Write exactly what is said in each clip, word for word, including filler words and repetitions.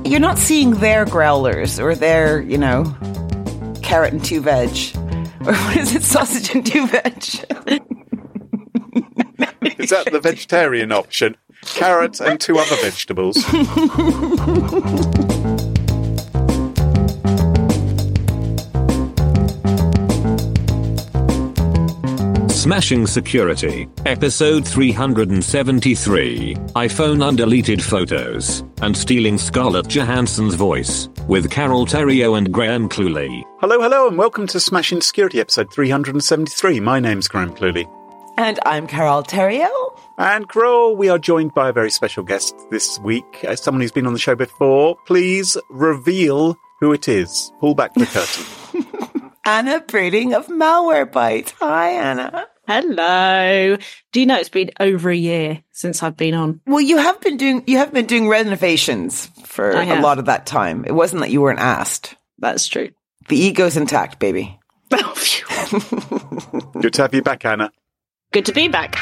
you're not seeing their growlers or their, you know, carrot and two veg. Or what is it? Sausage and two veg. Is that the vegetarian option? Carrot and two other vegetables. Smashing Security, episode three hundred seventy-three, iPhone undeleted photos, and stealing Scarlett Johansson's voice, with Carol Theriault and Graham Cluley. Hello, hello, and welcome to Smashing Security, episode three hundred seventy-three. My name's Graham Cluley. And I'm Carol Theriault. And Carol, we are joined by a very special guest this week, as someone who's been on the show before. Please reveal who it is. Pull back the curtain. Anna Brading of Malwarebytes. Hi, Anna. Hello. Do you know it's been over a year since I've been on? Well, you have been doing you have been doing renovations for a lot of that time. It wasn't that you weren't asked. That's true. The ego's intact, baby. Oh, phew. Good to have you back, Anna. Good to be back.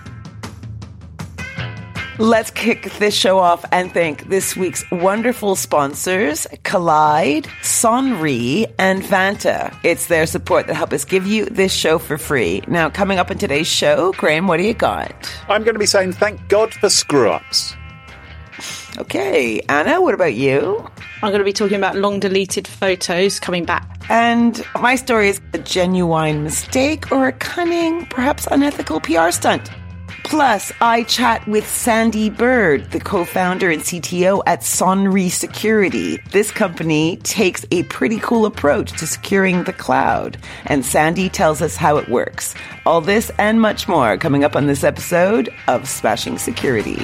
Let's kick this show off and thank this week's wonderful sponsors, Kolide, Sonri, and Vanta. It's their support that help us give you this show for free. Now, coming up in today's show, Graham, what do you got? I'm going to be saying thank God for screw-ups. Okay. Anna, what about you? I'm going to be talking about long-deleted photos coming back. And my story is a genuine mistake or a cunning, perhaps unethical P R stunt. Plus, I chat with Sandy Bird, the co-founder and C T O at Sonri Security. This company takes a pretty cool approach to securing the cloud, and Sandy tells us how it works. All this and much more coming up on this episode of Smashing Security.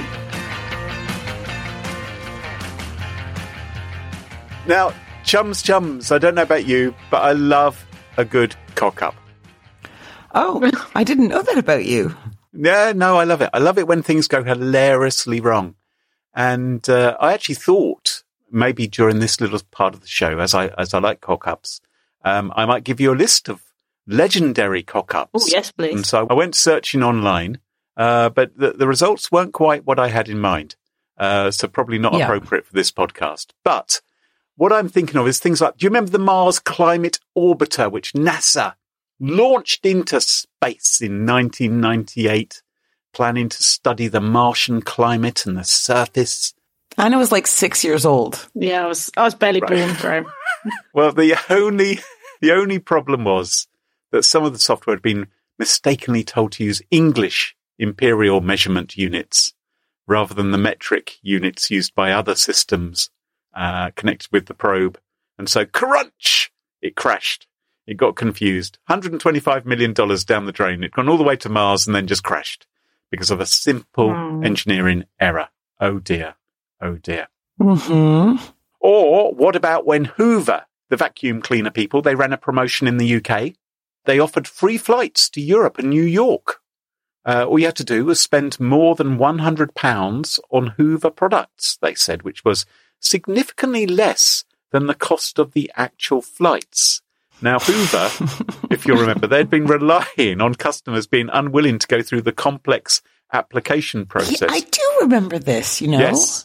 Now, chums, chums, I don't know about you, but I love a good cock-up. Oh, I didn't know that about you. Yeah, no, I love it. I love it when things go hilariously wrong. And uh, I actually thought maybe during this little part of the show, as I as I like cock-ups, um, I might give you a list of legendary cock-ups. Oh, yes, please. And so I went searching online, uh, but the, the results weren't quite what I had in mind. Uh, so probably not yeah. appropriate for this podcast. But what I'm thinking of is things like, do you remember the Mars Climate Orbiter, which NASA launched into space in nineteen ninety-eight, planning to study the Martian climate and the surface? Anna was like six years old. Yeah, I was I was barely Right. born, Graham. Well, the only the only problem was that some of the software had been mistakenly told to use English imperial measurement units rather than the metric units used by other systems uh, connected with the probe. And so, crunch! It crashed. It got confused. one hundred twenty-five million dollars down the drain. It'd gone all the way to Mars and then just crashed because of a simple Mm. engineering error. Oh dear. Oh dear. Mm-hmm. Or what about when Hoover, the vacuum cleaner people, they ran a promotion in the U K? They offered free flights to Europe and New York. Uh, all you had to do was spend more than one hundred pounds on Hoover products, they said, which was significantly less than the cost of the actual flights. Now, Hoover, if you'll remember, they'd been relying on customers being unwilling to go through the complex application process. Yeah, I do remember this, you know. Yes.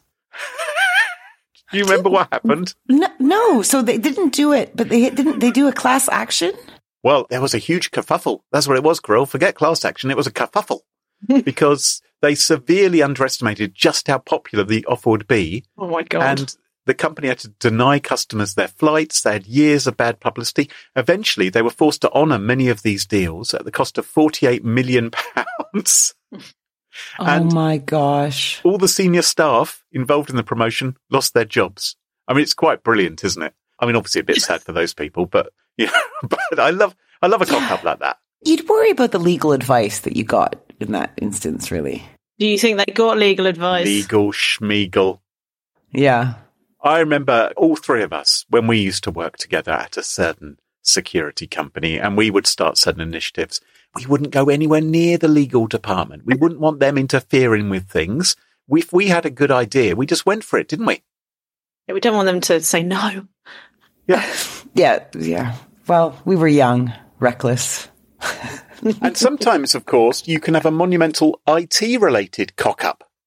Do you remember what happened? No, no, so they didn't do it, but they didn't they do a class action? Well, there was a huge kerfuffle. That's what it was, Grill. Forget class action. It was a kerfuffle because they severely underestimated just how popular the offer would be. Oh, my God. And the company had to deny customers their flights. They had years of bad publicity. Eventually, they were forced to honour many of these deals at the cost of forty-eight million pounds. Oh, And my gosh. all the senior staff involved in the promotion lost their jobs. I mean, it's quite brilliant, isn't it? I mean, obviously a bit sad for those people, but you know, but I love, I love a cock up like that. You'd worry about the legal advice that you got in that instance, really. Do you think they got legal advice? Legal schmeagle. Yeah. I remember all three of us when we used to work together at a certain security company and we would start certain initiatives. We wouldn't go anywhere near the legal department. We wouldn't want them interfering with things. If we had a good idea, we just went for it, didn't we? Yeah, we don't want them to say no. Yeah. Yeah. Yeah. Well, we were young, reckless. And sometimes, of course, you can have a monumental I T-related cock-up.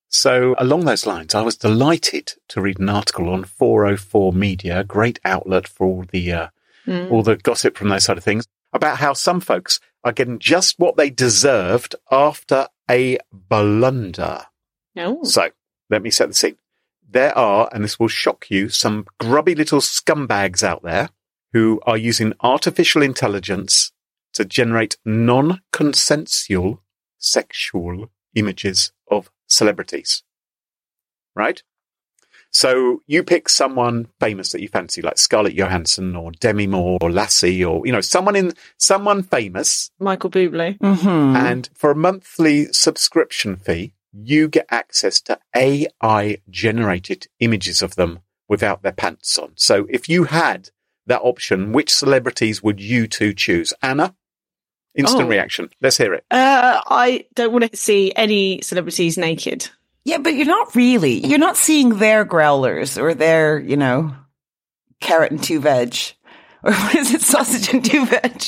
So along those lines, I was delighted to read an article on four oh four Media, a great outlet for all the uh, mm. all the gossip from those side of things, about how some folks are getting just what they deserved after a blunder. Oh. So let me set the scene. There are, and this will shock you, some grubby little scumbags out there who are using artificial intelligence to generate non-consensual sexual images of celebrities. Right? So you pick someone famous that you fancy, like Scarlett Johansson or Demi Moore or Lassie, or, you know, someone in someone famous. Michael Bublé. Mm-hmm. And for a monthly subscription fee, you get access to A I generated images of them without their pants on. So if you had that option, which celebrities would you two choose? Anna? Instant oh. reaction. Let's hear it. Uh, I don't want to see any celebrities naked. Yeah, but you're not really. You're not seeing their growlers or their, you know, carrot and two veg. Or what is it? Sausage and two veg.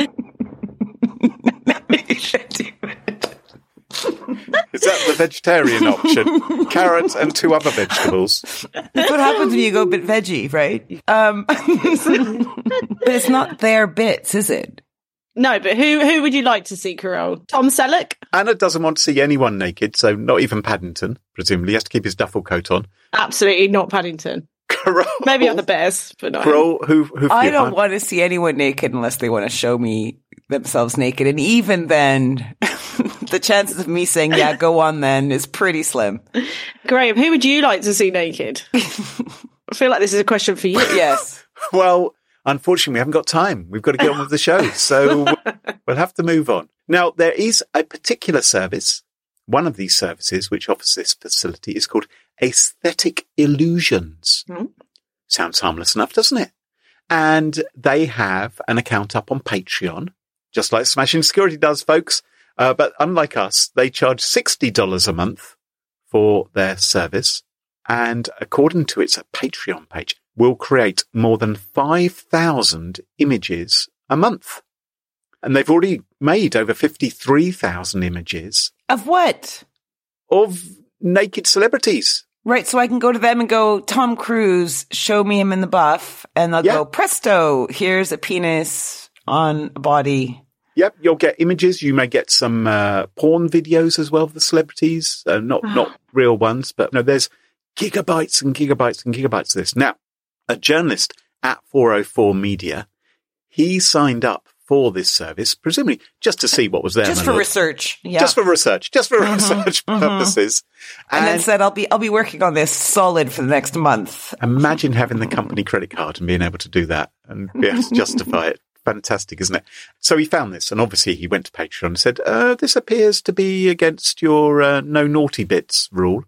Is that the vegetarian option? Carrots and two other vegetables. That's what happens when you go a bit veggie, right? Um, but it's not their bits, is it? No, but who who would you like to see, Carol? Tom Selleck? Anna doesn't want to see anyone naked, so not even Paddington, presumably. He has to keep his duffel coat on. Absolutely not Paddington. Carol. Maybe other bears, but not Carol, who, who I don't want to see anyone naked unless they want to show me themselves naked. And even then, the chances of me saying, yeah, go on then, is pretty slim. Graham, who would you like to see naked? I feel like this is a question for you. Yes. Well, unfortunately, we haven't got time. We've got to get on with the show. So we'll have to move on. Now, there is a particular service. One of these services which offers this facility is called Aesthetic Illusions. Mm. Sounds harmless enough, doesn't it? And they have an account up on Patreon, just like Smashing Security does, folks. Uh, but unlike us, they charge sixty dollars a month for their service. And according to its Patreon page, will create more than five thousand images a month. And they've already made over fifty-three thousand images. Of what? Of naked celebrities. Right, so I can go to them and go, Tom Cruise, show me him in the buff. And they'll yeah. go, presto, here's a penis on a body. Yep, you'll get images. You may get some uh, porn videos as well of the celebrities. Uh, not not real ones, but no, there's gigabytes and gigabytes and gigabytes of this. Now, a journalist at four oh four Media, he signed up for this service, presumably just to see what was there. Just for research. Yeah. Just for research. Just for mm-hmm, research purposes. Mm-hmm. And, and then said, I'll be, I'll be working on this solid for the next month. Imagine having the company credit card and being able to do that and be able to justify it. Fantastic, isn't it? So he found this, and obviously he went to Patreon and said, uh, this appears to be against your uh, no naughty bits rule.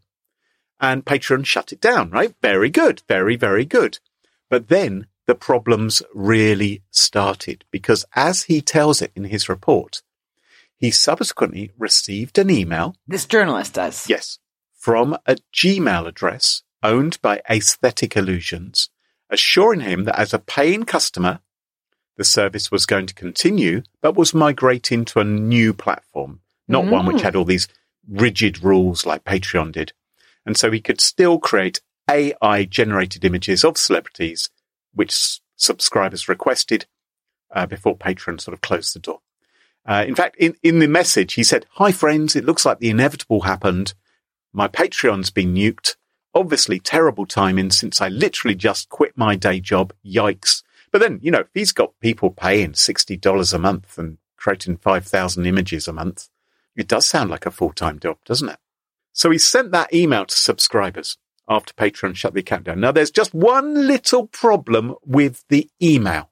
And Patreon shut it down, right? Very good. Very, very good. But then the problems really started because, as he tells it in his report, he subsequently received an email. This journalist does. Yes. From a Gmail address owned by Aesthetic Illusions, assuring him that as a paying customer, the service was going to continue, but was migrating to a new platform, not mm. one which had all these rigid rules like Patreon did. And so he could still create A I-generated images of celebrities, which s- subscribers requested uh, before Patreon sort of closed the door. Uh, in fact, in, in the message, he said, hi, friends, it looks like the inevitable happened. My Patreon's been nuked. Obviously, terrible timing since I literally just quit my day job. Yikes. But then, you know, if he's got people paying sixty dollars a month and creating five thousand images a month, it does sound like a full-time job, doesn't it? So he sent that email to subscribers after Patreon shut the account down. Now, there's just one little problem with the email.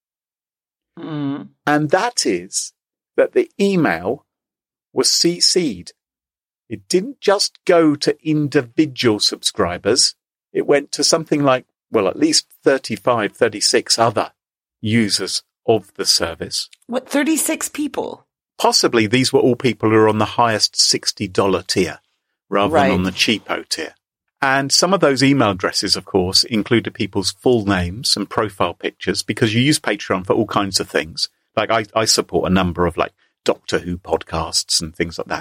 Mm. And that is that the email was C C'd. It didn't just go to individual subscribers. It went to something like, well, at least thirty-five, thirty-six other users of the service. What, thirty-six people? Possibly these were all people who are on the highest sixty dollars tier rather right. than on the cheapo tier. And some of those email addresses, of course, included people's full names and profile pictures because you use Patreon for all kinds of things. Like I, I support a number of like Doctor Who podcasts and things like that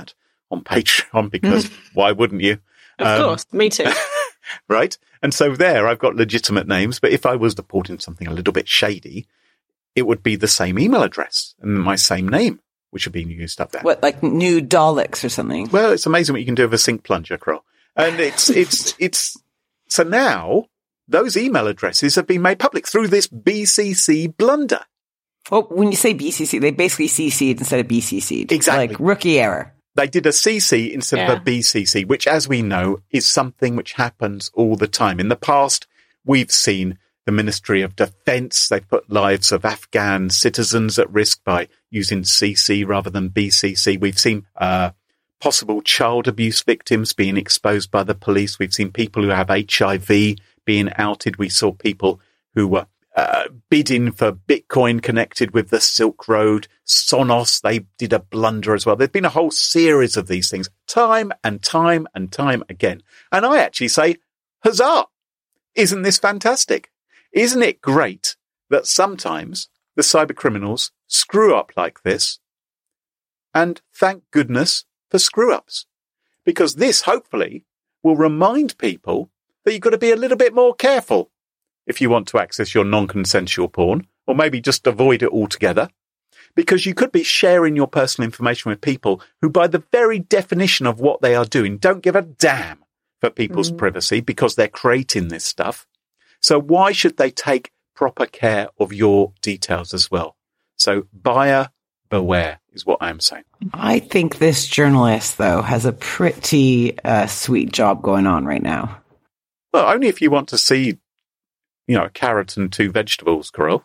on Patreon because why wouldn't you? Of um, course, me too. Right? And so there I've got legitimate names, but if I was to put in something a little bit shady, it would be the same email address and my same name, which would be used up there. What, like new Daleks or something? Well, it's amazing what you can do with a sink plunger, Kroll. And it's, it's, it's, so now those email addresses have been made public through this B C C blunder. Well, when you say B C C, they basically C C'd instead of B C C'd. Exactly. Like rookie error. They did a C C instead yeah. of a B C C, which, as we know, is something which happens all the time. In the past, we've seen the Ministry of Defence. They've put lives of Afghan citizens at risk by using C C rather than B C C. We've seen uh, possible child abuse victims being exposed by the police. We've seen people who have H I V being outed. We saw people who were Uh, bidding for Bitcoin connected with the Silk Road. Sonos, they did a blunder as well. There's been a whole series of these things time and time and time again. And I actually say, huzzah! Isn't this fantastic? Isn't it great that sometimes the cyber criminals screw up like this? And thank goodness for screw ups, because this hopefully will remind people that you've got to be a little bit more careful if you want to access your non-consensual porn, or maybe just avoid it altogether, because you could be sharing your personal information with people who, by the very definition of what they are doing, don't give a damn for people's mm. privacy because they're creating this stuff. So why should they take proper care of your details as well? So buyer beware is what I'm saying. I think this journalist, though, has a pretty uh, sweet job going on right now. Well, only if you want to see, you know, a carrot and two vegetables, Carol.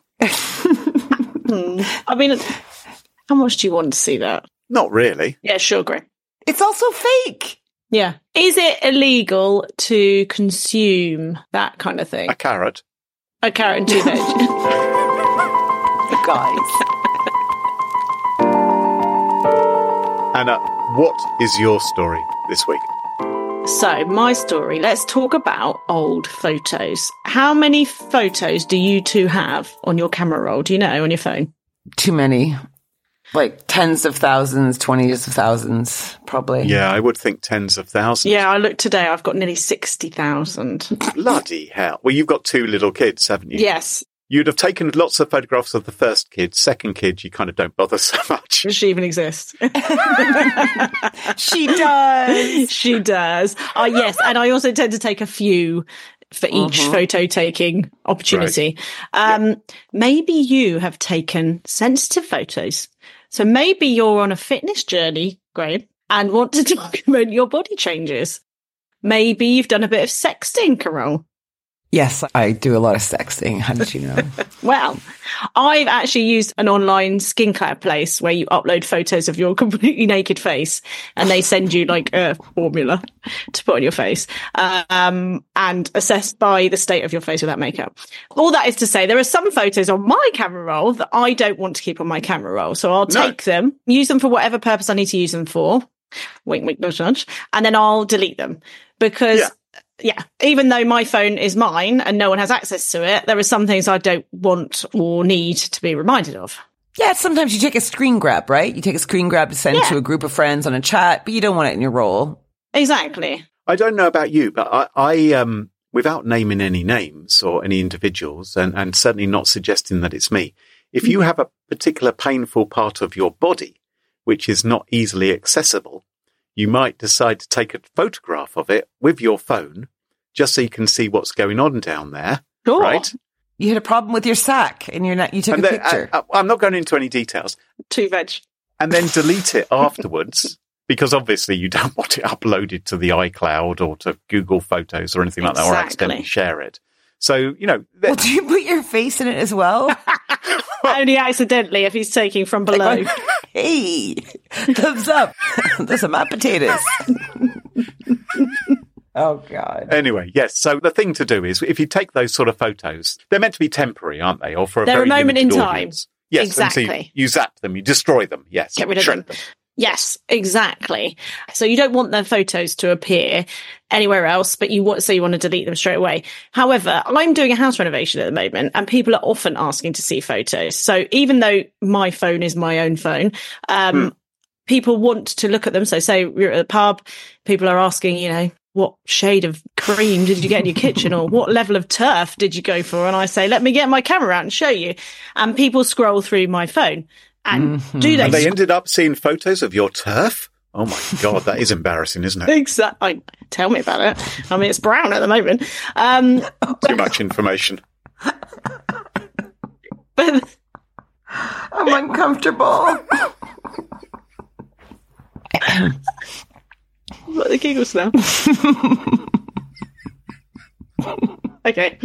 I mean, how much do you want to see that? Not really. Yeah, sure, great. It's also fake. Yeah. Is it illegal to consume that kind of thing? A carrot. A carrot and two veg. Guys. Anna, what is your story this week? So, my story, let's talk about old photos. How many photos do you two have on your camera roll? Do you know, on your phone? Too many. Like tens of thousands, twenties of thousands, probably. Yeah, I would think tens of thousands. Yeah, I looked today, I've got nearly sixty thousand. Bloody hell. Well, you've got two little kids, haven't you? Yes. You'd have taken lots of photographs of the first kid. Second kid, you kind of don't bother so much. Does she even exist? She does. She does. Oh, yes. And I also tend to take a few for each uh-huh. photo taking opportunity. Right. Um, yep. Maybe you have taken sensitive photos. So maybe you're on a fitness journey, Graham, and want to document your body changes. Maybe you've done a bit of sexting, Carol. Yes, I do a lot of sexting. How did you know? Well, I've actually used an online skincare place where you upload photos of your completely naked face and they send you like a formula to put on your face um, and assessed by the state of your face without makeup. All that is to say, there are some photos on my camera roll that I don't want to keep on my camera roll. So I'll take no. them, use them for whatever purpose I need to use them for. Wink, wink, nudge, nudge. And then I'll delete them because... Yeah. Yeah, even though my phone is mine and no one has access to it, there are some things I don't want or need to be reminded of. Yeah, sometimes you take a screen grab, right? You take a screen grab to send yeah. to a group of friends on a chat, but you don't want it in your roll. Exactly. I don't know about you, but I, I um, without naming any names or any individuals, and, and certainly not suggesting that it's me, if you have a particular painful part of your body which is not easily accessible, you might decide to take a photograph of it with your phone just so you can see what's going on down there, sure. right? You had a problem with your sack and you're not, you took and a then, picture. I, I'm not going into any details. Two veg. And then delete it afterwards because obviously you don't want it uploaded to the iCloud or to Google Photos or anything like exactly. that or accidentally share it. So, you know. Well, do you put your face in it as well? Only accidentally if he's taking from below. Like, hey, thumbs up. Those are my potatoes. Oh, God. Anyway, yes. So the thing to do is if you take those sort of photos, they're meant to be temporary, aren't they? Or for a they're very a moment in audience. time. Yes, exactly. And so you, you zap them, you destroy them. Yes. Get rid of them. them. Yes, exactly. So you don't want the photos to appear anywhere else, but you want, so you want to delete them straight away. However, I'm doing a house renovation at the moment and people are often asking to see photos. So even though my phone is my own phone, um, hmm. people want to look at them. So say you're at a pub, people are asking, you know, what shade of cream did you get in your kitchen, or what level of turf did you go for? And I say, let me get my camera out and show you. And people scroll through my phone. And mm-hmm. do they? And they sc- ended up seeing photos of your turf? Oh my God, that is embarrassing, isn't it? Exactly. Tell me about it. I mean, it's brown at the moment. Um, Too much information. But I'm uncomfortable. What the giggles now? Okay.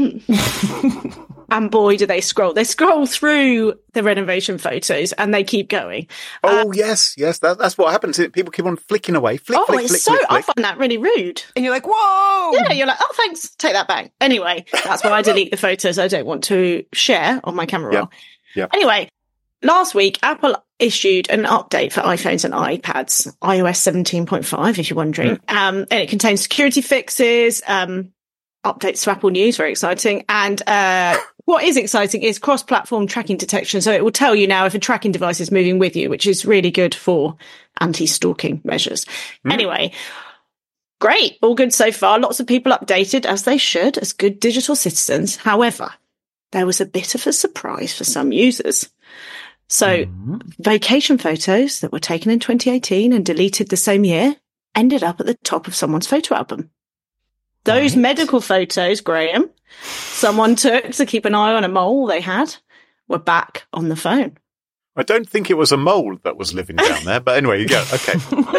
And boy, do they scroll. They scroll through the renovation photos and they keep going. Oh, uh, yes, yes. That, that's what happens. People keep on flicking away. Flick, oh, flick, it's flick, so, flick, I flick. find that really rude. And you're like, whoa! Yeah, you're like, oh, thanks. Take that back. Anyway, that's why I delete the photos I don't want to share on my camera roll. Yeah. Anyway, last week, Apple issued an update for iPhones and iPads, i O S seventeen point five, if you're wondering. Mm. Um, and it contains security fixes, um, updates to Apple News, very exciting. And uh, what is exciting is cross-platform tracking detection. So it will tell you now if a tracking device is moving with you, which is really good for anti-stalking measures. Mm. Anyway, great. All good so far. Lots of people updated, as they should, as good digital citizens. However, there was a bit of a surprise for some users. So mm-hmm. vacation photos that were taken in twenty eighteen and deleted the same year ended up at the top of someone's photo album. Those right. medical photos, Graham, someone took to keep an eye on a mole they had, were back on the phone. I don't think it was a mole that was living down there, but anyway, you go. Okay.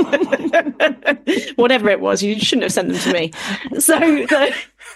Whatever it was, you shouldn't have sent them to me. So, the,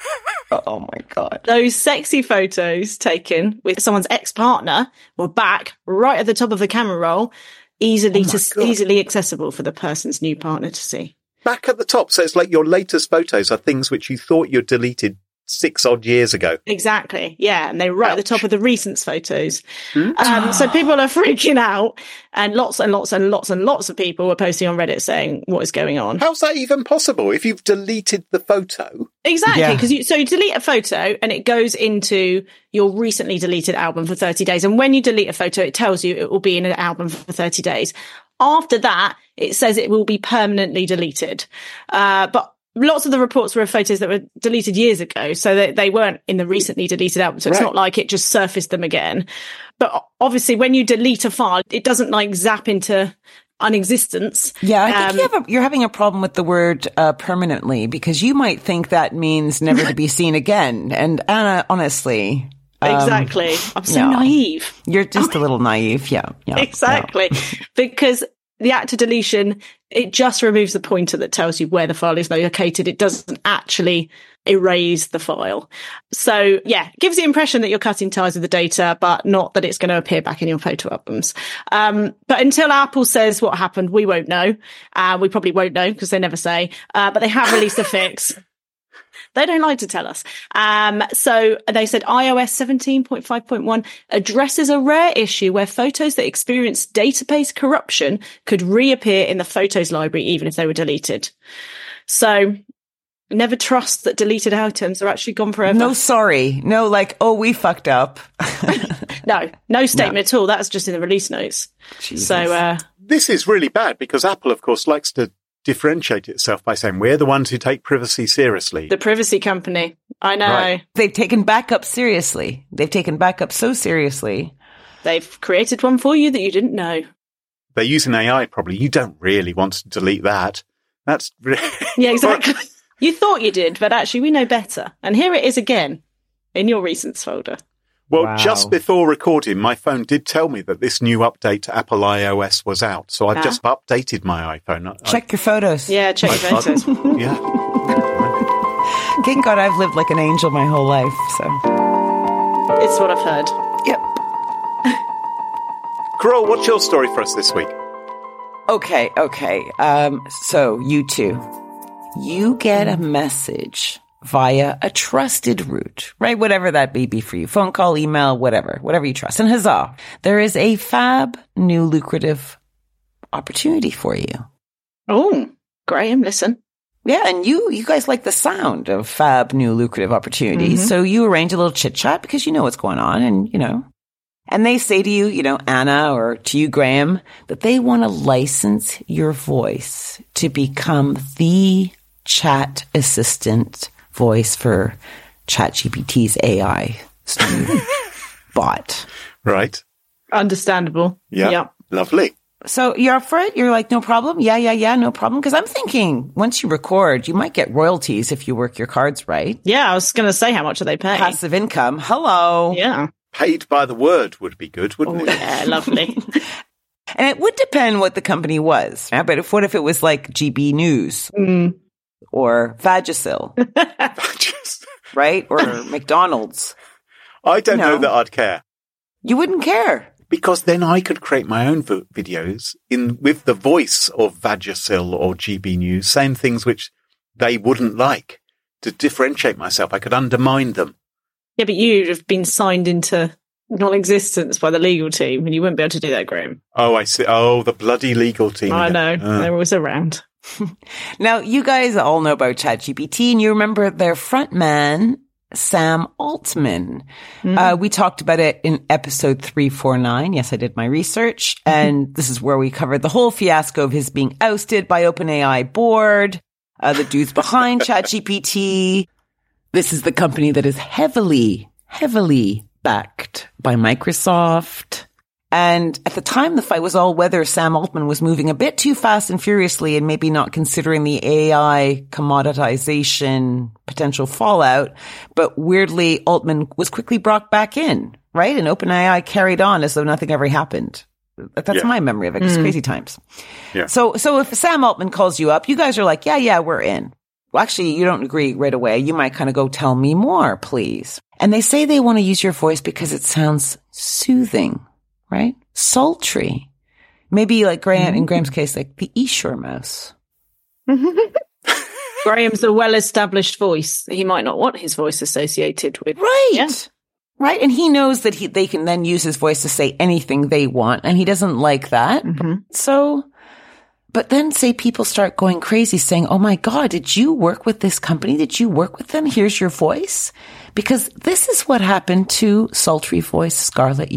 oh my God. Those sexy photos taken with someone's ex-partner were back right at the top of the camera roll, easily oh to easily accessible for the person's new partner to see. Back at the top, so it's like your latest photos are things which you thought you'd deleted six odd years ago. Exactly, yeah, and they're right Ouch. At the top of the recent photos. Mm. Um, so people are freaking out, and lots and lots and lots and lots of people were posting on Reddit saying, what is going on? How's that even possible if you've deleted the photo? Exactly, because yeah. you so you delete a photo and it goes into your recently deleted album for thirty days. And when you delete a photo, it tells you it will be in an album for thirty days. After that, it says it will be permanently deleted. Uh, but lots of the reports were of photos that were deleted years ago, so they, they weren't in the recently deleted album. So it's right. not like it just surfaced them again. But obviously, when you delete a file, it doesn't like zap into unexistence. Yeah, I think um, you have a, you're having a problem with the word uh, permanently, because you might think that means never to be seen again. And Anna, honestly... Exactly. Um, I'm so no. naive. You're just a little naive. Yeah. yeah exactly. Yeah. Because the act of deletion, it just removes the pointer that tells you where the file is located. It doesn't actually erase the file. So yeah, it gives the impression that you're cutting ties with the data, but not that it's going to appear back in your photo albums. Um, but until Apple says what happened, we won't know. Uh, we probably won't know because they never say. Uh, but they have released a fix. They don't like to tell us. Um, so they said i O S seventeen point five point one addresses a rare issue where photos that experience database corruption could reappear in the photos library even if they were deleted. So never trust that deleted items are actually gone forever. No, sorry. No, like, oh, we fucked up. no, no statement no. at all. That's just in the release notes. Jesus. So uh, this is really bad because Apple, of course, likes to differentiate itself by saying we're the ones who take privacy seriously. The privacy company. I know. Right. They've taken backup seriously. They've taken backup so seriously. They've created one for you that you didn't know. They're using A I probably. You don't really want to delete that. That's yeah, exactly. You thought you did, but actually we know better. And here it is again in your recents folder. Well, wow. just before recording, my phone did tell me that this new update to Apple iOS was out. So I've ah. just updated my iPhone. Check I, your photos. Yeah, check your I, photos. I, yeah. Thank God I've lived like an angel my whole life. So it's what I've heard. Yep. Carol, what's your story for us this week? Okay, okay. Um, so you two, you get a message via a trusted route, right? Whatever that may be for you. Phone call, email, whatever, whatever you trust. And huzzah, there is a fab new lucrative opportunity for you. Oh, Graham, listen. Yeah, and you you guys like the sound of fab new lucrative opportunities. Mm-hmm. So you arrange a little chit chat because you know what's going on and, you know, And they say to you, you know, Anna, or to you, Graham, that they want to license your voice to become the chat assistant voice for ChatGPT's A I bot. Right. Understandable. Yeah. Yep. Lovely. So you're up for it? You're like, no problem? Yeah, yeah, yeah, no problem. Because I'm thinking once you record, you might get royalties if you work your cards right. Yeah, I was going to say, how much do they pay? Passive income. Hello. Yeah. Paid by the word would be good, wouldn't Oh, it? yeah, lovely. And it would depend what the company was. Yeah, but if, what if it was like G B News Mm. or Vagisil, Just- right? Or McDonald's. I don't No. know that I'd care. You wouldn't care. Because then I could create my own v- videos in with the voice of Vagisil or G B News, saying things which they wouldn't like. To differentiate myself, I could undermine them. Yeah, but you'd have been signed into non-existence by the legal team, and you wouldn't be able to do that, Graham. Oh, I see. Oh, the bloody legal team. I know. again. Uh, They're always around. Now, you guys all know about ChatGPT, and you remember their front man, Sam Altman. Mm. Uh, we talked about it in episode three forty-nine. Yes, I did my research. And this is where we covered the whole fiasco of his being ousted by OpenAI board, uh, the dudes behind ChatGPT. This is the company that is heavily, heavily backed by Microsoft. And at the time the fight was all whether Sam Altman was moving a bit too fast and furiously and maybe not considering the A I commoditization potential fallout. But weirdly, Altman was quickly brought back in, right? And OpenAI carried on as though nothing ever happened. That's Yeah. my memory of it. It's Mm. crazy times. Yeah. So, so if Sam Altman calls you up, you guys are like, yeah, yeah, we're in. Well, actually, you don't agree right away. You might kind of go, tell me more, please. And they say they want to use your voice because it sounds soothing, right? Sultry. Maybe like Graham, in Graham's case, like the Eshore mouse. Graham's a well-established voice. He might not want his voice associated with. Right. Yeah. Right. And he knows that he, they can then use his voice to say anything they want. And he doesn't like that. Mhm. So, but then say people start going crazy saying, oh my God, did you work with this company? Did you work with them? Here's your voice. Because this is what happened to sultry voice Scarlett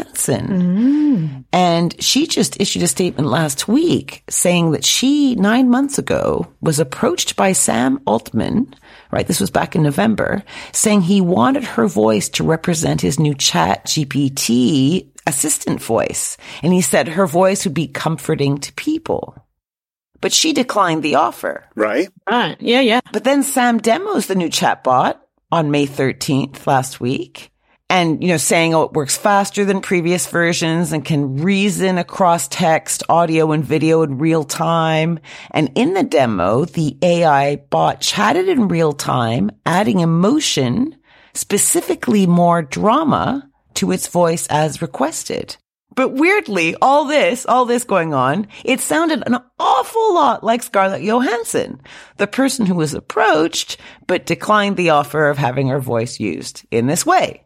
Johansson. And she just issued a statement last week saying that she, nine months ago, was approached by Sam Altman, right? This was back in November, saying he wanted her voice to represent his new Chat G P T assistant voice. And he said her voice would be comforting to people. But she declined the offer. Right. Right. Yeah, yeah. But then Sam demos the new chatbot on May thirteenth last week. And, you know, saying, oh, it works faster than previous versions and can reason across text, audio, and video in real time. And in the demo, the A I bot chatted in real time, adding emotion, specifically more drama, to its voice as requested. But weirdly, all this, all this going on, it sounded an awful lot like Scarlett Johansson, the person who was approached, but declined the offer of having her voice used in this way.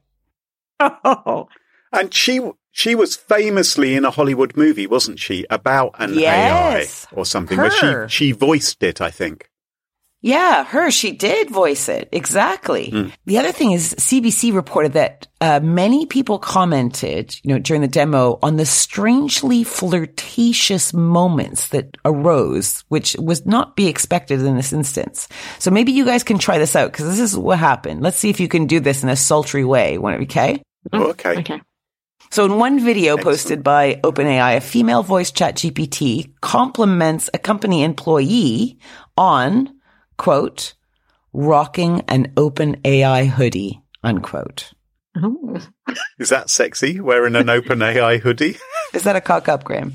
Oh, And she she was famously in a Hollywood movie, wasn't she? About an Yes. A I or something. Her. Where she, she voiced it, I think. Yeah, her, she did voice it. Exactly. Mm. The other thing is C B C reported that uh, many people commented, you know, during the demo on the strangely flirtatious moments that arose, which was not be expected in this instance. So maybe you guys can try this out because this is what happened. Let's see if you can do this in a sultry way. Okay? Oh, okay. okay. So in one video Excellent. posted by OpenAI, a female voice chat G P T compliments a company employee on, quote, rocking an OpenAI hoodie, unquote. Oh. Is that sexy? Wearing an OpenAI hoodie? Is that a cock up, Graham?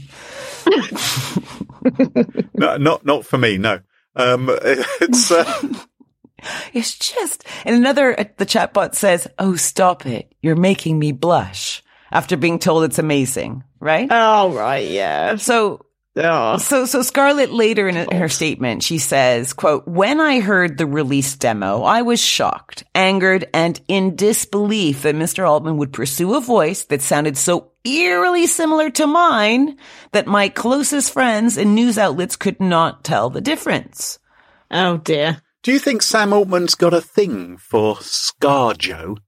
No, not not for me. No. Um, it's uh, It's just, and another, the chatbot says, oh, stop it. You're making me blush after being told it's amazing, right? Oh, right, yeah. So, Oh. So, so Scarlett later in her statement, she says, quote, when I heard the release demo, I was shocked, angered, and in disbelief that Mister Altman would pursue a voice that sounded so eerily similar to mine that my closest friends and news outlets could not tell the difference. Oh, dear. do you think Sam Altman's got a thing for ScarJo?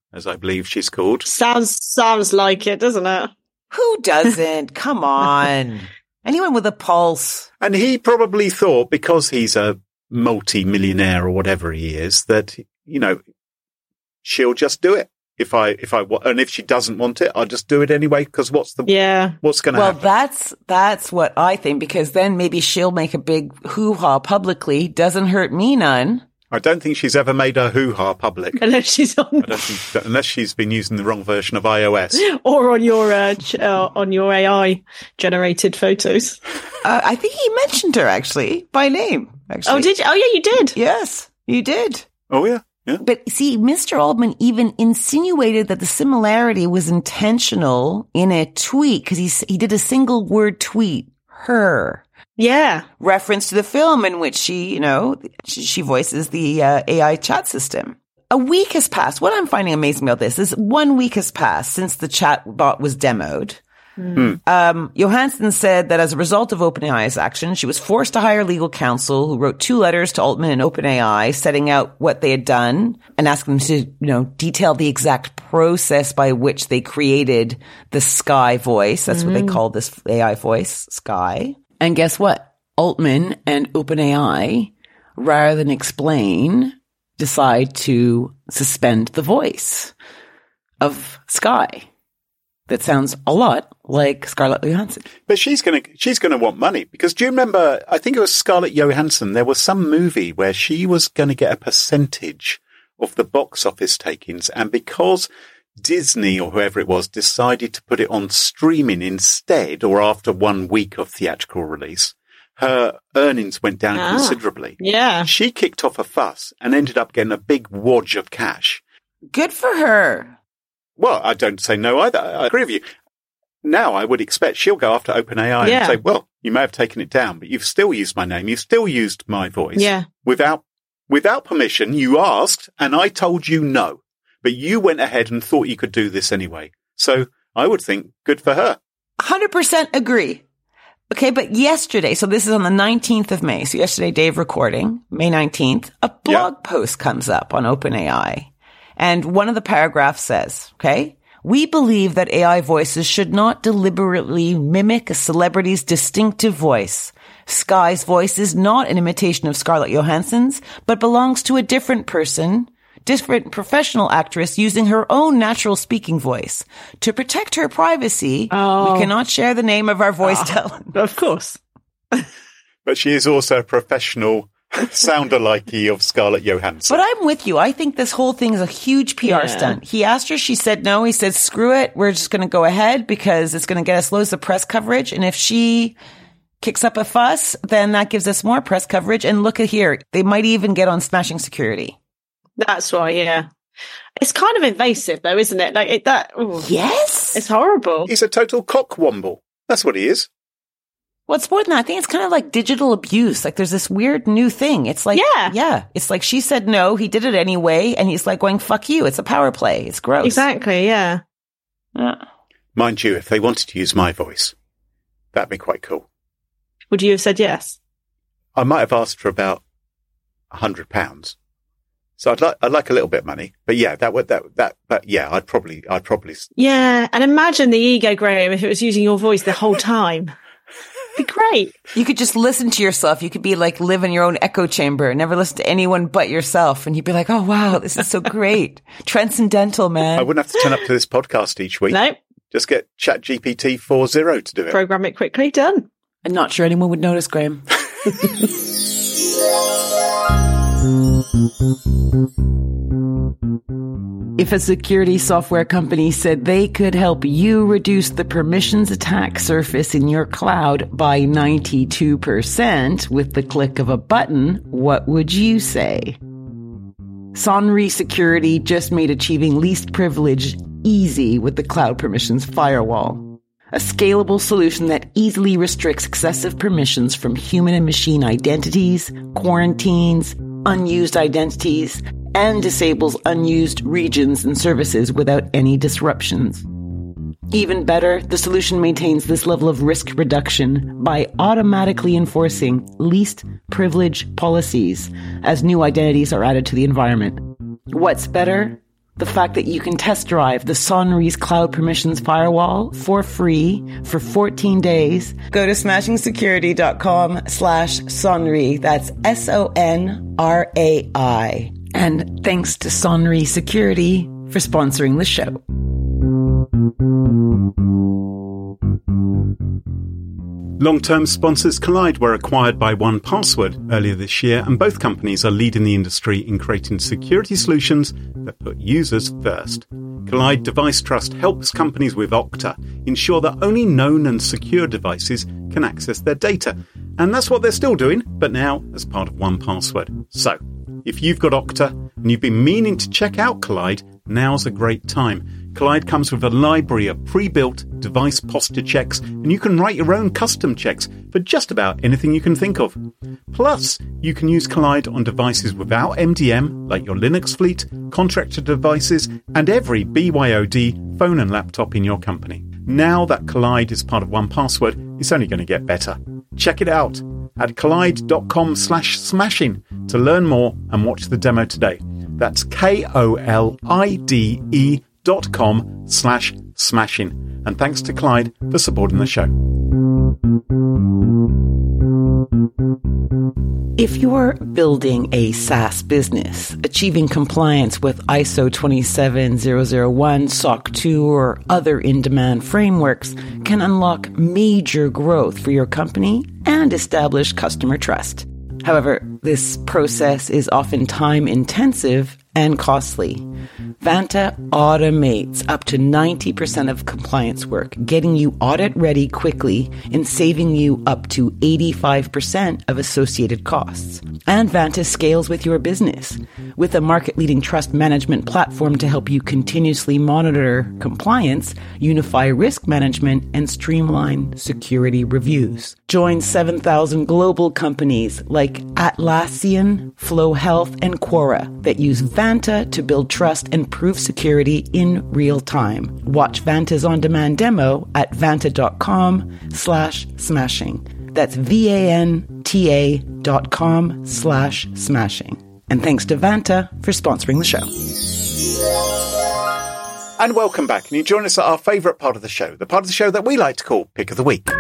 as I believe she's called. Sounds sounds like it, doesn't it? Who doesn't? Come on. Anyone with a pulse. And he probably thought, because he's a multi-millionaire or whatever he is, that, you know, she'll just do it. If I, if I, and if she doesn't want it, I'll just do it anyway. Because what's the, yeah, what's going to well, happen? Well, that's, that's what I think, because then maybe she'll make a big hoo-ha publicly. Doesn't hurt me none. I don't think she's ever made a hoo-ha public. Unless she's on, I don't think, unless she's been using the wrong version of iOS. Or on your, uh, ch- uh, on your A I generated photos. Uh, I think he mentioned her actually by name. Actually. Oh, did you? Oh, yeah, you did. Yes, you did. Oh, yeah. Yeah. But see, Mister Altman even insinuated that the similarity was intentional in a tweet, because he he did a single word tweet, her. Yeah. Reference to the film in which she, you know, she, she voices the uh, A I chat system. A week has passed. What I'm finding amazing about this is one week has passed since the chat bot was demoed. Mm. Um, Johansson said that as a result of OpenAI's action, she was forced to hire legal counsel who wrote two letters to Altman and OpenAI setting out what they had done and asking them to, you know, detail the exact process by which they created the Sky voice. That's mm. what they call this A I voice, Sky. And guess what? Altman and OpenAI, rather than explain, decide to suspend the voice of Sky. That sounds a lot like Scarlett Johansson. But she's going to, she's going to want money, because do you remember, I think it was Scarlett Johansson, there was some movie where she was going to get a percentage of the box office takings. And because Disney or whoever it was decided to put it on streaming instead, or after one week of theatrical release, her earnings went down ah, considerably. Yeah. She kicked off a fuss and ended up getting a big wodge of cash. Good for her. Well, I don't say no either. I agree with you. Now I would expect she'll go after OpenAI yeah. and say, well, you may have taken it down, but you've still used my name. You've still used my voice. Yeah. Without, without permission, you asked and I told you no, but you went ahead and thought you could do this anyway. So I would think good for her. one hundred percent agree. Okay, but yesterday, so this is on the nineteenth of May. So yesterday, day of recording, May nineteenth, a blog yeah. post comes up on OpenAI. And one of the paragraphs says, okay, we believe that A I voices should not deliberately mimic a celebrity's distinctive voice. Sky's voice is not an imitation of Scarlett Johansson's, but belongs to a different person, different professional actress using her own natural speaking voice. To protect her privacy, oh. we cannot share the name of our voice oh. talent. Of course. But she is also a professional sound-alike of Scarlett Johansson. But I'm with you. I think this whole thing is a huge P R yeah. stunt. He asked her, she said no. He said, screw it. We're just going to go ahead because it's going to get us loads of press coverage. And if she kicks up a fuss, then that gives us more press coverage. And look at here. They might even get on Smashing Security. That's right, yeah. It's kind of invasive though, isn't it? Like it, that. Ooh, yes. It's horrible. He's a total cockwomble. That's what he is. Well, it's more than that. I think it's kind of like digital abuse. Like there's this weird new thing. It's like, yeah, yeah. It's like she said no, he did it anyway, and he's like going, fuck you. It's a power play. It's gross. Exactly, yeah. yeah. Mind you, if they wanted to use my voice, that'd be quite cool. Would you have said yes? I might have asked for about a hundred pounds. So I'd like, I'd like a little bit of money, but yeah, that would, that, that, but yeah, I'd probably, I'd probably. Yeah. And imagine the ego, Graham, if it was using your voice the whole time. Be great. You could just listen to yourself. You could be like, live in your own echo chamber, never listen to anyone but yourself. And you'd be like, oh, wow, this is so great. Transcendental, man. I wouldn't have to turn up to this podcast each week. No. Just get ChatGPT four point oh to do it. Program it quickly. Done. I'm not sure anyone would notice, Graham. If a security software company said they could help you reduce the permissions attack surface in your cloud by ninety-two percent with the click of a button, what would you say? Sonri Security just made achieving least privilege easy with the Cloud Permissions Firewall, a scalable solution that easily restricts excessive permissions from human and machine identities, quarantines, unused identities, and disables unused regions and services without any disruptions. Even better, the solution maintains this level of risk reduction by automatically enforcing least privilege policies as new identities are added to the environment. What's better? the fact that you can test drive the Sonri's Cloud Permissions Firewall for free for fourteen days. Go to smashingsecurity.com slash Sonri. That's S O N R A I. And thanks to Sonri Security for sponsoring the show. Long-term sponsors Kolide were acquired by one password earlier this year, and both companies are leading the industry in creating security solutions that put users first. Kolide Device Trust helps companies with Okta ensure that only known and secure devices can access their data. And that's what they're still doing, but now as part of one password. So, if you've got Okta and you've been meaning to check out Kolide, now's a great time. Kolide comes with a library of pre-built device posture checks, and you can write your own custom checks for just about anything you can think of. Plus, you can use Kolide on devices without M D M, like your Linux fleet, contractor devices, and every B Y O D phone and laptop in your company. Now that Kolide is part of one password, it's only going to get better. Check it out at kolide.com slash smashing to learn more and watch the demo today. That's K-O-L-I-D-E dot com slash smashing. And thanks to Kolide for supporting the show. If you're building a SaaS business, achieving compliance with I S O twenty-seven thousand one, S O C two, or other in-demand frameworks can unlock major growth for your company and establish customer trust. However, this process is often time-intensive and costly. Vanta automates up to ninety percent of compliance work, getting you audit-ready quickly and saving you up to eighty-five percent of associated costs. And Vanta scales with your business, with a market-leading trust management platform to help you continuously monitor compliance, unify risk management, and streamline security reviews. Join seven thousand global companies like Atlassian, Flow Health, and Quora that use Vanta to build trust and prove security in real time. Watch Vanta's on-demand demo at vanta.com slash smashing. That's V-A-N-T-A dot com slash smashing. And thanks to Vanta for sponsoring the show. And welcome back. And you join us at our favourite part of the show, the part of the show that we like to call Pick of the Week.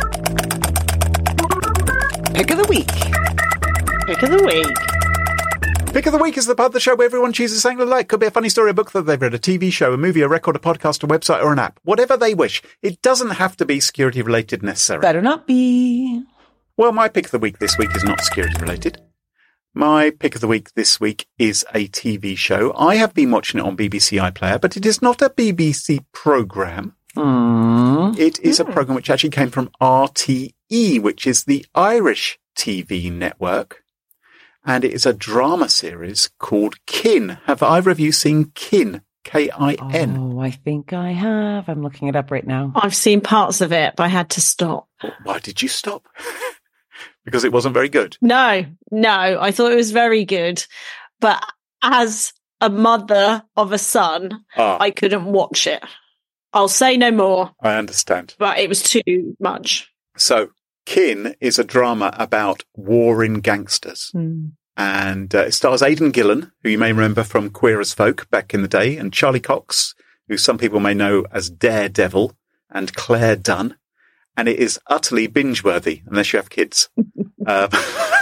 Pick of the Week. Pick of the Week. Pick of the Week is the part of the show where everyone chooses something they like. Could be a funny story, a book that they've read, a T V show, a movie, a record, a podcast, a website, or an app. Whatever they wish. It doesn't have to be security related necessarily. Better not be. Well, my pick of the week this week is not security related. My pick of the week this week is a T V show. I have been watching it on B B C iPlayer, but it is not a B B C programme. Mm. It is a programme which actually came from R T E, which is the Irish T V network. And it is a drama series called Kin. Have either of you seen Kin? K I N. Oh, I think I have. I'm looking it up right now. I've seen parts of it, but I had to stop. Why did you stop? Because it wasn't very good. No, no, I thought it was very good. But as a mother of a son, Ah. I couldn't watch it. I'll say no more, I understand. but it was too much. So, Kin is a drama about warring gangsters. Mm. And uh, it stars Aidan Gillen, who you may remember from Queer as Folk back in the day, and Charlie Cox, who some people may know as Daredevil, and Claire Dunn. And it is utterly binge-worthy, unless you have kids. um,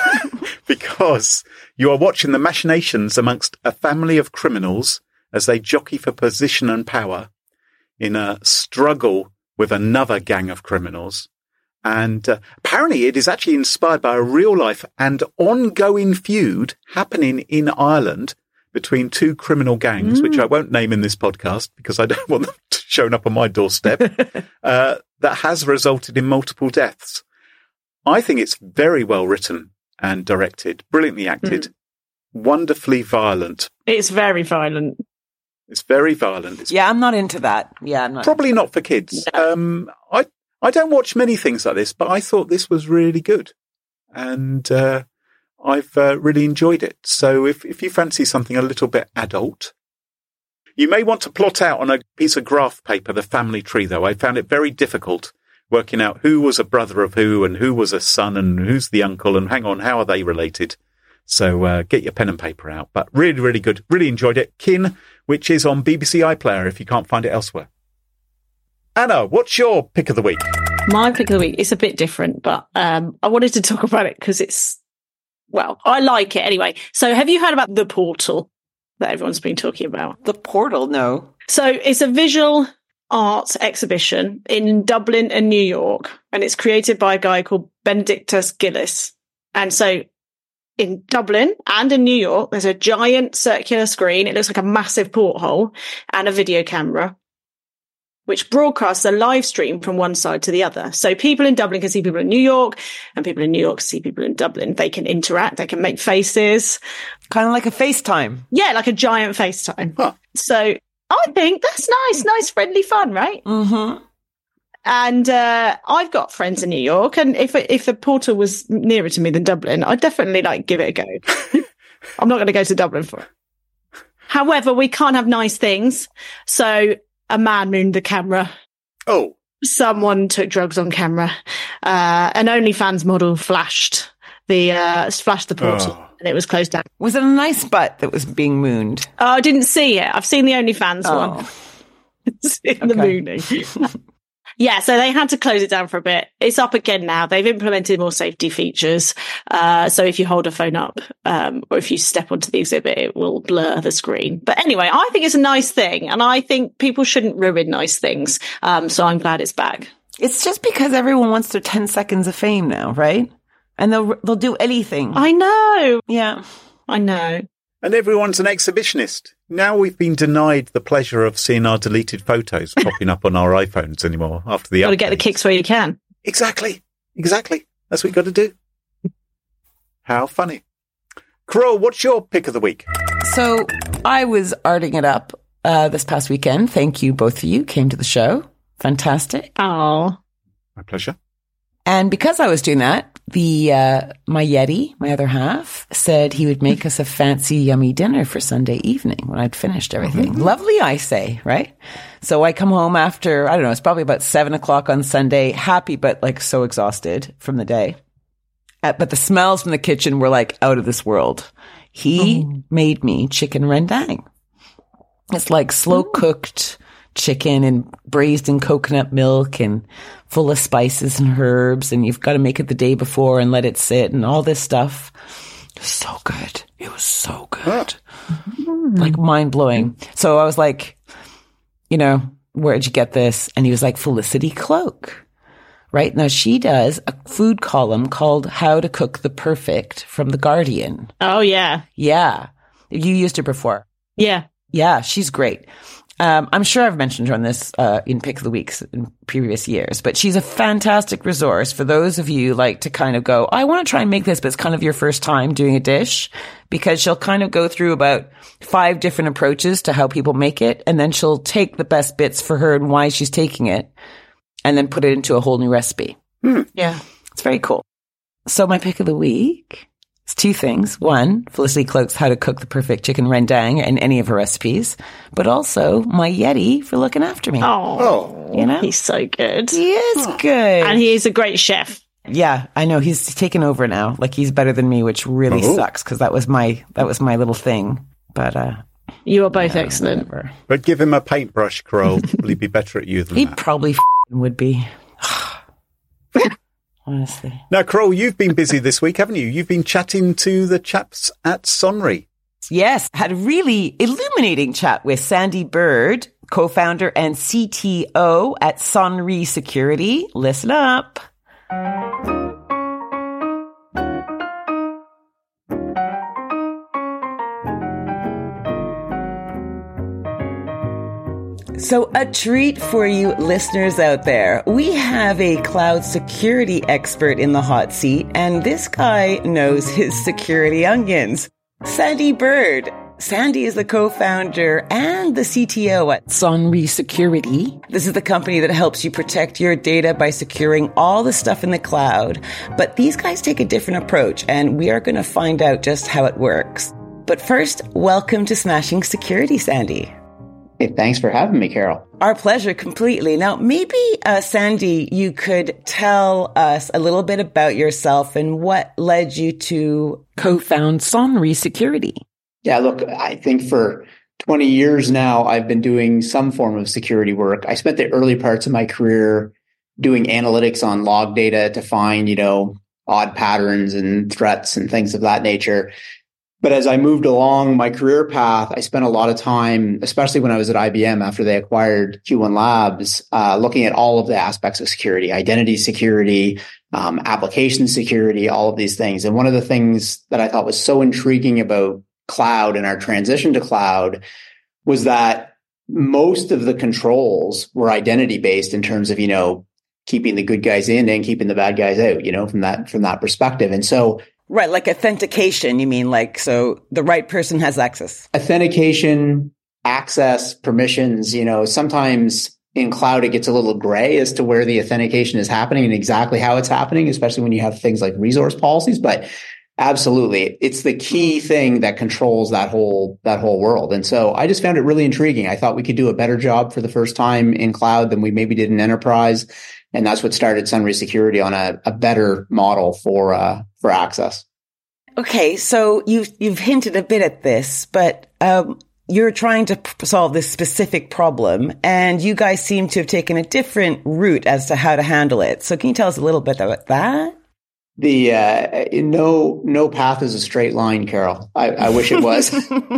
because you are watching the machinations amongst a family of criminals as they jockey for position and power in a struggle with another gang of criminals. And uh, apparently it is actually inspired by a real-life and ongoing feud happening in Ireland between two criminal gangs, mm. which I won't name in this podcast because I don't want them to showing up on my doorstep, uh, that has resulted in multiple deaths. I think it's very well written and directed, brilliantly acted, mm. wonderfully violent. It's very violent. It's very violent. It's yeah, I'm not into that. Yeah, I'm not. Probably not for kids. No. Um, I I don't watch many things like this, but I thought this was really good. And uh, I've uh, really enjoyed it. So if, if you fancy something a little bit adult, you may want to plot out on a piece of graph paper the family tree, though. I found it very difficult working out who was a brother of who and who was a son and who's the uncle and hang on, how are they related? So uh, get your pen and paper out. But really, really good. Really enjoyed it. Kin, which is on B B C iPlayer if you can't find it elsewhere. Anna, what's your pick of the week? My pick of the week is a bit different, but um, I wanted to talk about it because it's, well, I like it anyway. So have you heard about The Portal that everyone's been talking about? The Portal, no. So it's a visual arts exhibition in Dublin and New York, and it's created by a guy called Benedictus Gillis. And so in Dublin and in New York, there's a giant circular screen. It looks like a massive porthole and a video camera, which broadcasts a live stream from one side to the other. So people in Dublin can see people in New York, and people in New York see people in Dublin. They can interact. They can make faces. Kind of like a FaceTime. Yeah, like a giant FaceTime. Huh. So I think that's nice, nice, friendly fun, right? Mm-hmm. And uh, I've got friends in New York, and if if the Portal was nearer to me than Dublin, I'd definitely like give it a go. I'm not going to go to Dublin for it. However, we can't have nice things, so a man mooned the camera. Oh, someone took drugs on camera. Uh, an OnlyFans model flashed the uh, flashed the Portal, oh. and it was closed down. Was it a nice butt that was being mooned? Oh, I didn't see it. I've seen the OnlyFans Oh. one. In the Okay. mooning. Yeah, so they had to close it down for a bit. It's up again now. They've implemented more safety features. Uh, so if you hold a phone up, um, or if you step onto the exhibit, it will blur the screen. But anyway, I think it's a nice thing, and I think people shouldn't ruin nice things. Um, so I'm glad it's back. It's just because everyone wants their ten seconds of fame now, right? And they'll they'll do anything. I know. Yeah. I know. and everyone's an exhibitionist. Now we've been denied the pleasure of seeing our deleted photos popping up on our iPhones anymore after the Got to updates. get the kicks where you can. Exactly. Exactly. That's what you got to do. How funny. Carol, what's your pick of the week? So I was arting it up uh, this past weekend. Thank you, both of you came to the show. Fantastic. Oh, My pleasure. And because I was doing that, the uh, my Yeti, my other half, said he would make us a fancy, yummy dinner for Sunday evening when I'd finished everything. Mm-hmm. Lovely, I say, right? So I come home after, I don't know, it's probably about seven o'clock on Sunday, happy but like so exhausted from the day. Uh, but the smells from the kitchen were like out of this world. He oh. made me chicken rendang. It's like slow cooked chicken and braised in coconut milk and full of spices and herbs, and you've got to make it the day before and let it sit and all this stuff. So good. It was so good. Mm. Like mind blowing. So I was like, you know, where'd you get this? And he was like, Felicity Cloak. Right now she does a food column called How to Cook the Perfect from The Guardian. Oh yeah. Yeah. You used her before. Yeah. Yeah. She's great. Um, I'm sure I've mentioned her on this uh, in Pick of the Weeks in previous years, but she's a fantastic resource for those of you like to kind of go, I want to try and make this, but it's kind of your first time doing a dish, because she'll kind of go through about five different approaches to how people make it, and then she'll take the best bits for her and why she's taking it, and then put it into a whole new recipe. Hmm. Yeah, it's very cool. So my Pick of the Week is two things. One, Felicity Cloak's How to Cook the Perfect Chicken Rendang and any of her recipes, but also my Yeti for looking after me. Oh, Oh. You know? he's so good. He is good. And he is a great chef. Yeah, I know. He's taken over now. Like, he's better than me, which really Oh. sucks, because that was my that was my little thing. But uh You are both yeah, excellent. whatever. But give him a paintbrush, Carol. Will he be better at you than He that? probably f- would be. Honestly. Now, Carol, you've been busy this week, haven't you? You've been chatting to the chaps at Sonry. Yes, had a really illuminating chat with Sandy Bird, co-founder and C T O at Sonry Security. Listen up. So a treat for you listeners out there. We have a cloud security expert in the hot seat, and this guy knows his security onions. Sandy Bird. Sandy is the co-founder and the C T O at Sonry Security. This is the company that helps you protect your data by securing all the stuff in the cloud. But these guys take a different approach, and we are going to find out just how it works. But first, welcome to Smashing Security, Sandy. Hey, thanks for having me, Carol. Our pleasure completely. Now, maybe, uh, Sandy, you could tell us a little bit about yourself and what led you to co-found Sonri Security. Yeah, look, I think for twenty years now, I've been doing some form of security work. I spent the early parts of my career doing analytics on log data to find, you know, odd patterns and threats and things of that nature. But as I moved along my career path, I spent a lot of time, especially when I was at I B M after they acquired Q one Labs, uh, looking at all of the aspects of security, identity security, um, application security, all of these things. And one of the things that I thought was so intriguing about cloud and our transition to cloud was that most of the controls were identity based in terms of, you know, keeping the good guys in and keeping the bad guys out, you know, from that, from that perspective. And so, right, like authentication, you mean, like, so the right person has access. Authentication, access, permissions, you know, sometimes in cloud, it gets a little gray as to where the authentication is happening and exactly how it's happening, especially when you have things like resource policies. But absolutely, it's the key thing that controls that whole, that whole world. And so I just found it really intriguing. I thought we could do a better job for the first time in cloud than we maybe did in enterprise. And that's what started Sonri Security on a, a better model for uh, for access. Okay, so you've you've hinted a bit at this, but um, you're trying to p- solve this specific problem, and you guys seem to have taken a different route as to how to handle it. So, can you tell us a little bit about that? The uh, no no path is a straight line, Carol. I, I wish it was.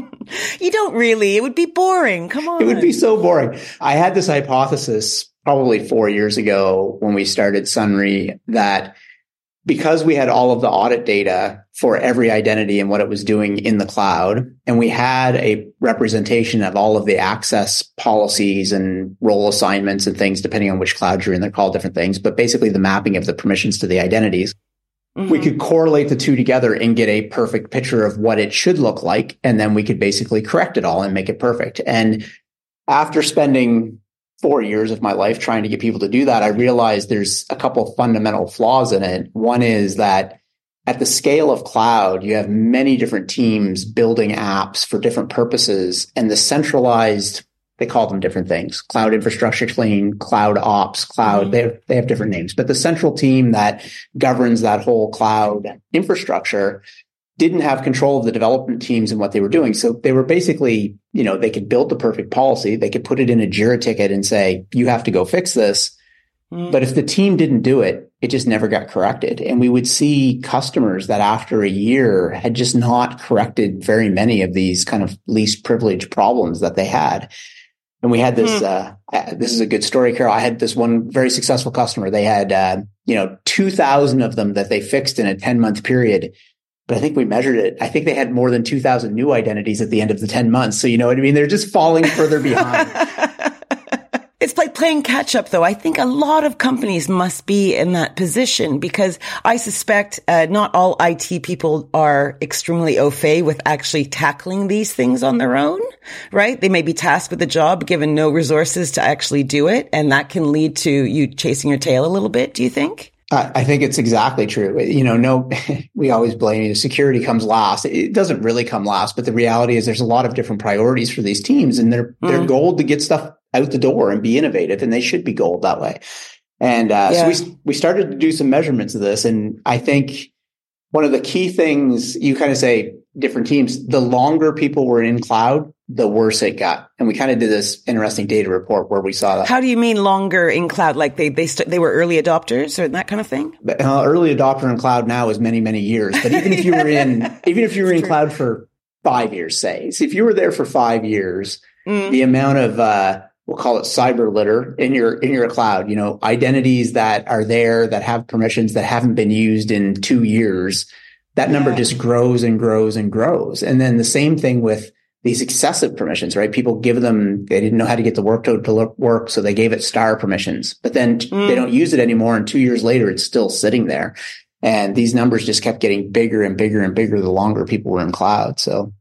You don't really. It would be boring. Come on. It would be so boring. I had this hypothesis probably four years ago when we started Sonri that because we had all of the audit data for every identity and what it was doing in the cloud, and we had a representation of all of the access policies and role assignments and things, depending on which cloud you're in, they're called different things, but basically the mapping of the permissions to the identities. Mm-hmm. We could correlate the two together and get a perfect picture of what it should look like. And then we could basically correct it all and make it perfect. And after spending four years of my life trying to get people to do that, I realized there's a couple of fundamental flaws in it. One is that at the scale of cloud, you have many different teams building apps for different purposes, and the centralized, they call them different things, cloud infrastructure team, cloud ops, cloud, mm-hmm. they have, they have different names, but the central team that governs that whole cloud infrastructure didn't have control of the development teams and what they were doing. So they were basically, you know, they could build the perfect policy. They could put it in a Jira ticket and say, you have to go fix this. Mm. But if the team didn't do it, it just never got corrected. And we would see customers that after a year had just not corrected very many of these kind of least privileged problems that they had. And we had this, mm. uh, this is a good story, Carol. I had this one very successful customer. They had, uh, you know, two thousand of them that they fixed in a ten month period. But I think we measured it. I think they had more than two thousand new identities at the end of the ten months. So, you know what I mean? They're just falling further behind. It's like playing catch up, though. I think a lot of companies must be in that position because I suspect uh, not all I T people are extremely au fait with actually tackling these things on their own, right? They may be tasked with the job, given no resources to actually do it. And that can lead to you chasing your tail a little bit, do you think? I think it's exactly true. You know, no, we always blame you. Security comes last. It doesn't really come last, but the reality is there's a lot of different priorities for these teams, and they're, mm. they're goaled to get stuff out the door and be innovative, and they should be goaled that way. And, uh, yeah. so we, we started to do some measurements of this. And I think one of the key things you kind of say different teams, the longer people were in cloud, the worse it got. And we kind of did this interesting data report where we saw that. How do you mean longer in cloud? Like they they st- they were early adopters or that kind of thing? But, uh, early adopter in cloud now is many, many years. But even if you were in, even if you were in cloud for five years, say, so if you were there for five years, mm. the amount of, uh, we'll call it cyber litter in your, in your cloud, you know, identities that are there that have permissions that haven't been used in two years, that number yeah. just grows and grows and grows. And then the same thing with these excessive permissions, right? People give them, they didn't know how to get the workload to work, so they gave it star permissions, but then mm. they don't use it anymore. And two years later, it's still sitting there. And these numbers just kept getting bigger and bigger and bigger the longer people were in cloud. So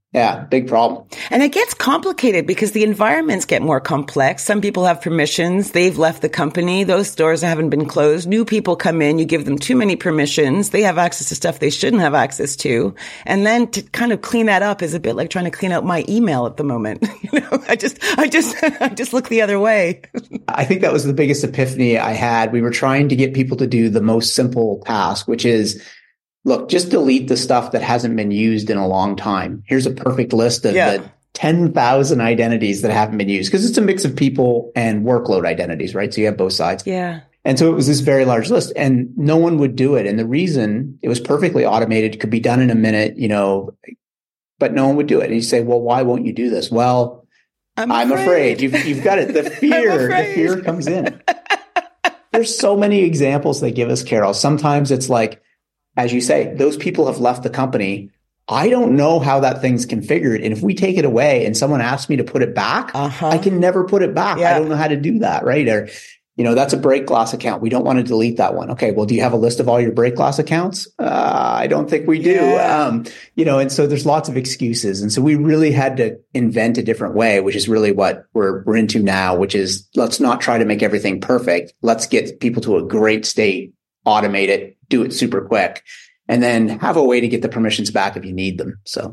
Yeah, big problem. And it gets complicated because the environments get more complex. Some people have permissions. They've left the company. Those doors haven't been closed. New people come in. You give them too many permissions. They have access to stuff they shouldn't have access to. And then to kind of clean that up is a bit like trying to clean out my email at the moment. You know, I just, I just, I just look the other way. I think that was the biggest epiphany I had. We were trying to get people to do the most simple task, which is, look, just delete the stuff that hasn't been used in a long time. Here's a perfect list of yeah. the ten thousand identities that haven't been used, because it's a mix of people and workload identities, right? So you have both sides. Yeah. And so it was this very large list, and no one would do it. And the reason it was perfectly automated, could be done in a minute, you know, but no one would do it. And you say, well, why won't you do this? Well, I'm, I'm afraid. afraid. You've, you've got it. The fear, the fear comes in. There's so many examples they give us, Carol. Sometimes it's like, as you say, those people have left the company. I don't know how that thing's configured. And if we take it away and someone asks me to put it back, uh-huh. I can never put it back. Yeah. I don't know how to do that, right? Or, you know, that's a break glass account. We don't want to delete that one. Okay, well, do you have a list of all your break glass accounts? Uh, I don't think we do. Yeah. Um, you know, and so there's lots of excuses. And so we really had to invent a different way, which is really what we're we're into now, which is, let's not try to make everything perfect. Let's get people to a great state, automate it, do it super quick, and then have a way to get the permissions back if you need them. So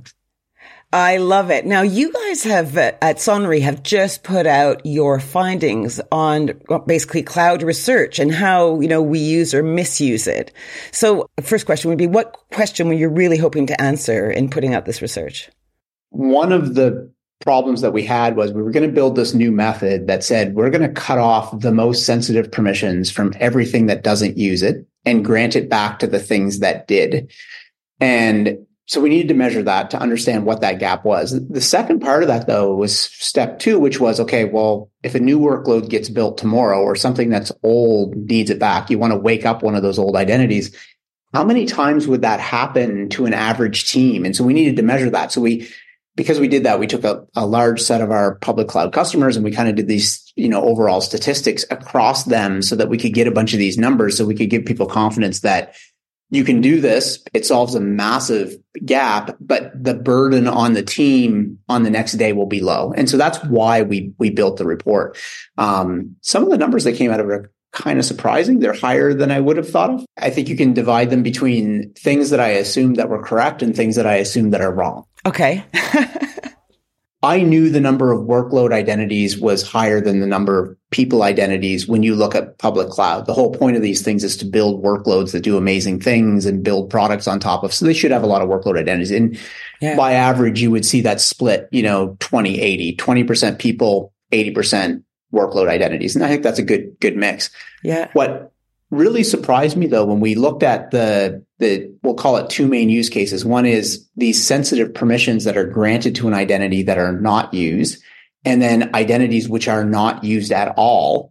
I love it. Now, you guys have uh, at Sonry have just put out your findings on basically cloud research and how, you know, we use or misuse it. So the first question would be, what question were you really hoping to answer in putting out this research? One of the problems that we had was we were going to build this new method that said we're going to cut off the most sensitive permissions from everything that doesn't use it and grant it back to the things that did. And so we needed to measure that to understand what that gap was. The second part of that, though, was step two, which was, okay, well, if a new workload gets built tomorrow or something that's old needs it back, you want to wake up one of those old identities. How many times would that happen to an average team? And so we needed to measure that. So we Because we did that, we took a, a large set of our public cloud customers and we kind of did these, you know, overall statistics across them so that we could get a bunch of these numbers so we could give people confidence that you can do this. It solves a massive gap, but the burden on the team on the next day will be low. And so that's why we we built the report. Um, some of the numbers that came out of it are kind of surprising. They're higher than I would have thought of. I think you can divide them between things that I assumed that were correct and things that I assumed that are wrong. Okay. I knew the number of workload identities was higher than the number of people identities when you look at public cloud. The whole point of these things is to build workloads that do amazing things and build products on top of. So they should have a lot of workload identities. And yeah. by average, you would see that split, you know, twenty eighty, twenty percent people, eighty percent workload identities. And I think that's a good, good mix. Yeah. What really surprised me, though, when we looked at the, the, we'll call it two main use cases. One is these sensitive permissions that are granted to an identity that are not used, and then identities which are not used at all.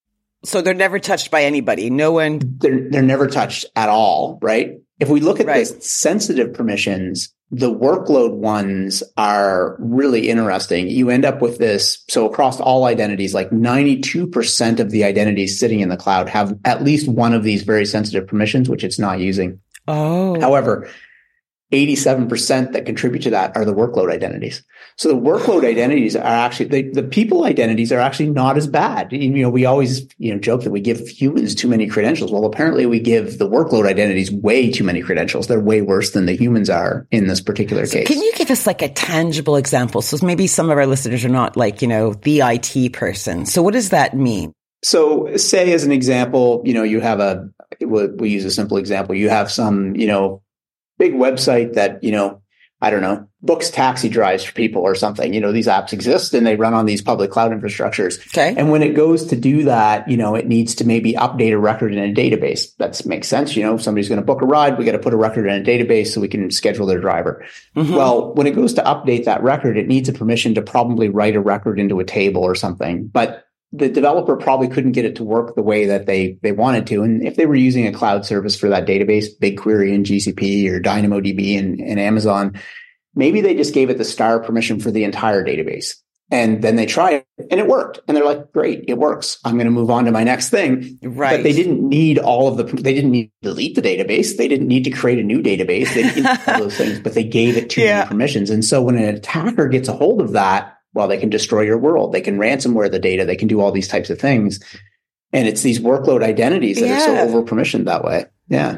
So they're never touched by anybody. No one. They're, they're never touched at all, right? If we look at right. the sensitive permissions, the workload ones are really interesting. You end up with this. So across all identities, like ninety-two percent of the identities sitting in the cloud have at least one of these very sensitive permissions, which it's not using. Oh. However, eighty-seven percent that contribute to that are the workload identities. So the workload identities are actually, the, the people identities are actually not as bad. You know, we always, you know, joke that we give humans too many credentials. Well, apparently we give the workload identities way too many credentials. They're way worse than the humans are in this particular so case. Can you give us like a tangible example? So maybe some of our listeners are not like, you know, the I T person. So what does that mean? So say as an example, you know, you have a, we'll, we'll use a simple example. You have some, you know, big website that, you know, I don't know, books taxi drives for people or something. You know, these apps exist and they run on these public cloud infrastructures. Okay. And when it goes to do that, you know, it needs to maybe update a record in a database. That makes sense. You know, if somebody's going to book a ride, we got to put a record in a database so we can schedule their driver. Mm-hmm. Well, when it goes to update that record, it needs a permission to probably write a record into a table or something. But the developer probably couldn't get it to work the way that they, they wanted to. And if they were using a cloud service for that database, BigQuery and G C P or DynamoDB and, and Amazon, maybe they just gave it the star permission for the entire database. And then they try it and it worked. And they're like, great, it works. I'm going to move on to my next thing. Right. But they didn't need all of the, they didn't need to delete the database. They didn't need to create a new database. They didn't need all those things, but they gave it too yeah. many permissions. And so when an attacker gets a hold of that, well, they can destroy your world. They can ransomware the data. They can do all these types of things. And it's these workload identities that yeah. are so over permissioned that way. Yeah.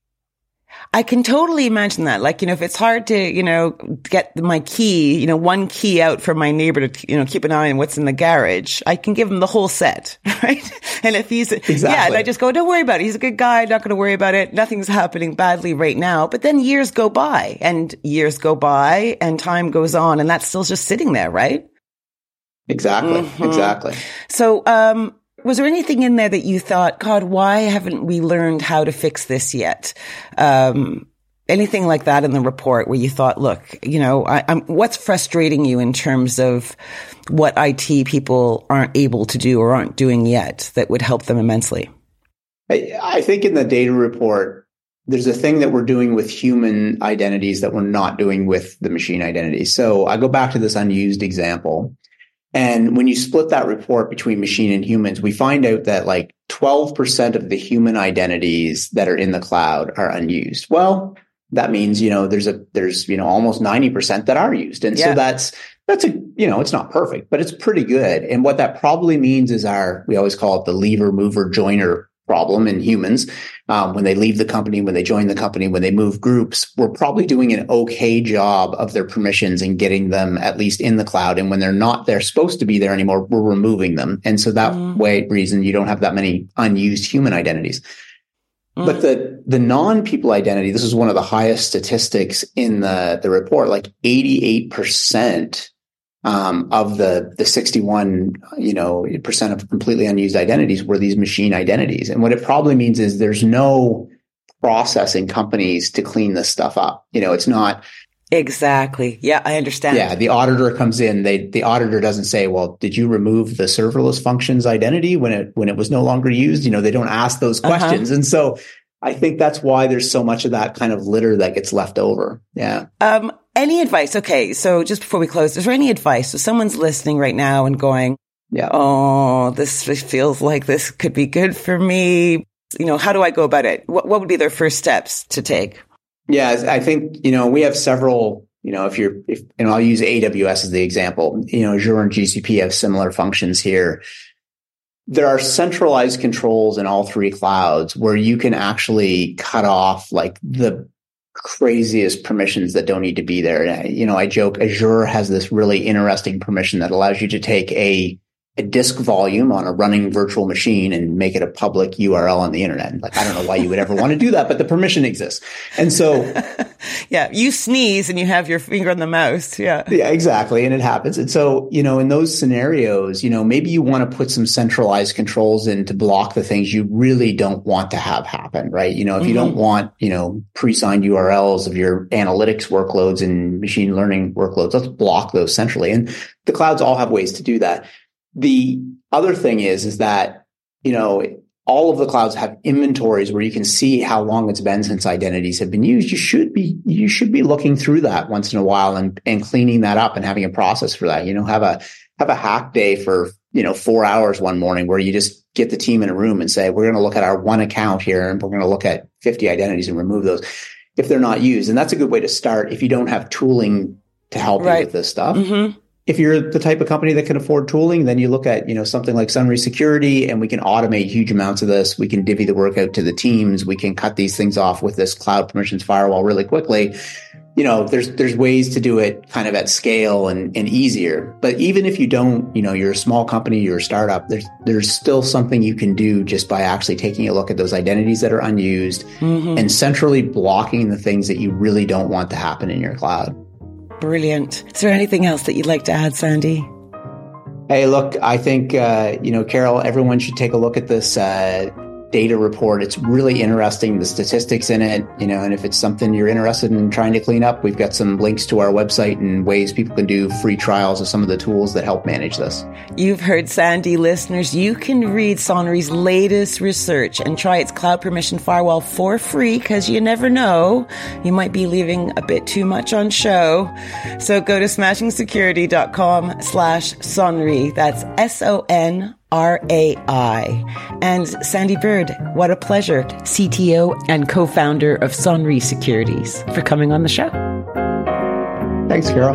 I can totally imagine that. Like, you know, if it's hard to, you know, get my key, you know, one key out for my neighbor to, you know, keep an eye on what's in the garage, I can give him the whole set, right? And if he's, exactly. yeah, and I just go, don't worry about it. He's a good guy. Not going to worry about it. Nothing's happening badly right now. But then years go by and years go by and time goes on and that's still just sitting there, right? Exactly. Mm-hmm. Exactly. So, um, was there anything in there that you thought, God, why haven't we learned how to fix this yet? Um, anything like that in the report where you thought, look, you know, I, I'm, what's frustrating you in terms of what I T people aren't able to do or aren't doing yet that would help them immensely? I, I think in the data report, there's a thing that we're doing with human identities that we're not doing with the machine identities. So I go back to this unused example. And when you split that report between machine and humans, we find out that like twelve percent of the human identities that are in the cloud are unused. Well, that means, you know, there's a, there's, you know, almost ninety percent that are used. And yeah. so that's, that's a, you know, it's not perfect, but it's pretty good. And what that probably means is our, we always call it the lever, mover, joiner problem in humans. Um, when they leave the company, when they join the company, when they move groups, we're probably doing an okay job of their permissions and getting them at least in the cloud. And when they're not, they're supposed to be there anymore, we're removing them. And so that mm. way, reason you don't have that many unused human identities. Mm. But the, the non-people identity, this is one of the highest statistics in the, the report, like eighty-eight percent Um, of the, the sixty-one, you know, percent of completely unused identities were these machine identities. And what it probably means is there's no process in companies to clean this stuff up. You know, it's not. Exactly. Yeah, I understand. Yeah. The auditor comes in, they, the auditor doesn't say, well, did you remove the serverless functions identity when it, when it was no longer used? You know, they don't ask those questions. Uh-huh. And so I think that's why there's so much of that kind of litter that gets left over. Yeah. Um, Any advice? Okay. So just before we close, is there any advice? So someone's listening right now and going, yeah, oh, this feels like this could be good for me. You know, how do I go about it? What, what would be their first steps to take? Yeah, I think, you know, we have several, you know, if you're, if, and I'll use A W S as the example, you know, Azure and G C P have similar functions here. There are centralized controls in all three clouds where you can actually cut off like the craziest permissions that don't need to be there. You know, I joke, Azure has this really interesting permission that allows you to take a, a disk volume on a running virtual machine and make it a public U R L on the internet. Like, I don't know why you would ever want to do that, but the permission exists. And so, yeah, you sneeze and you have your finger on the mouse. Yeah. Yeah, exactly. And it happens. And so, you know, in those scenarios, you know, maybe you want to put some centralized controls in to block the things you really don't want to have happen, right? You know, if mm-hmm. you don't want, you know, pre-signed U R Ls of your analytics workloads and machine learning workloads, let's block those centrally. And the clouds all have ways to do that. The other thing is, is that, you know, all of the clouds have inventories where you can see how long it's been since identities have been used. You should be, you should be looking through that once in a while and, and cleaning that up and having a process for that. You know, have a, have a hack day for, you know, four hours one morning where you just get the team in a room and say, we're going to look at our one account here and we're going to look at fifty identities and remove those if they're not used. And that's a good way to start if you don't have tooling to help right. you with this stuff. Mm-hmm. If you're the type of company that can afford tooling, then you look at, you know, something like Sunry Security, and we can automate huge amounts of this. We can divvy the work out to the teams. We can cut these things off with this cloud permissions firewall really quickly. You know, there's there's ways to do it kind of at scale and, and easier. But even if you don't, you know, you're a small company, you're a startup, there's there's still something you can do just by actually taking a look at those identities that are unused mm-hmm. and centrally blocking the things that you really don't want to happen in your cloud. Brilliant. Is there anything else that you'd like to add, Sandy? Hey, look, I think, uh, you know, Carol, everyone should take a look at this, uh, data report. It's really interesting, the statistics in it, you know, and if it's something you're interested in trying to clean up, we've got some links to our website and ways people can do free trials of some of the tools that help manage this. You've heard Sandy, listeners. You can read Sonry's latest research and try its cloud permission firewall for free, because you never know, you might be leaving a bit too much on show. So go to smashingsecurity.com slash Sonry. That's S O N R A I. And Sandy Bird, what a pleasure, C T O and co-founder of Sonry Securities, for coming on the show. Thanks, Carol.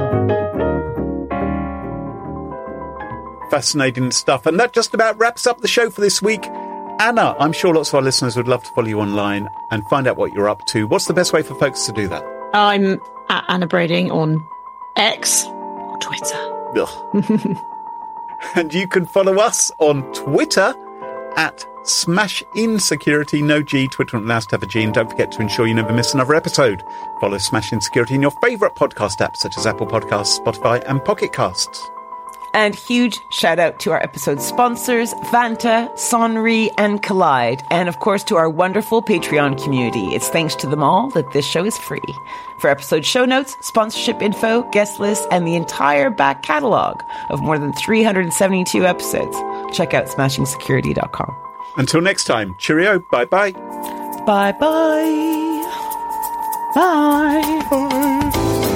Fascinating stuff. And that just about wraps up the show for this week. Anna, I'm sure lots of our listeners would love to follow you online and find out what you're up to. What's the best way for folks to do that? I'm at Anna Brading on X or Twitter. And you can follow us on Twitter at Smash In Security, no G. Twitter not allowed to have a G. And don't forget to ensure you never miss another episode. Follow Smash In Security in your favourite podcast apps such as Apple Podcasts, Spotify and Pocket Casts. And huge shout out to our episode sponsors, Vanta, Sonry, and Collide. And of course to our wonderful Patreon community. It's thanks to them all that this show is free. For episode show notes, sponsorship info, guest lists, and the entire back catalog of more than three hundred seventy-two episodes, check out smashing security dot com. Until next time, cheerio, bye-bye. Bye-bye. Bye. Bye.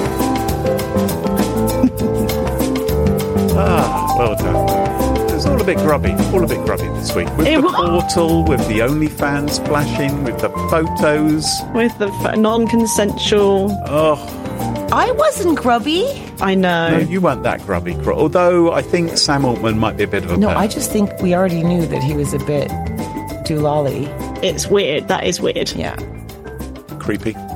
Ah, well done. It was all a bit grubby, all a bit grubby this week. With It the was. portal, with the OnlyFans flashing, with the photos. With the f- non-consensual. Oh, I wasn't grubby. I know. no, you weren't that grubby. Gr- Although I think Sam Altman might be a bit of a No, pain. I just think we already knew that he was a bit doolally. It's weird. That is weird. Yeah. Creepy.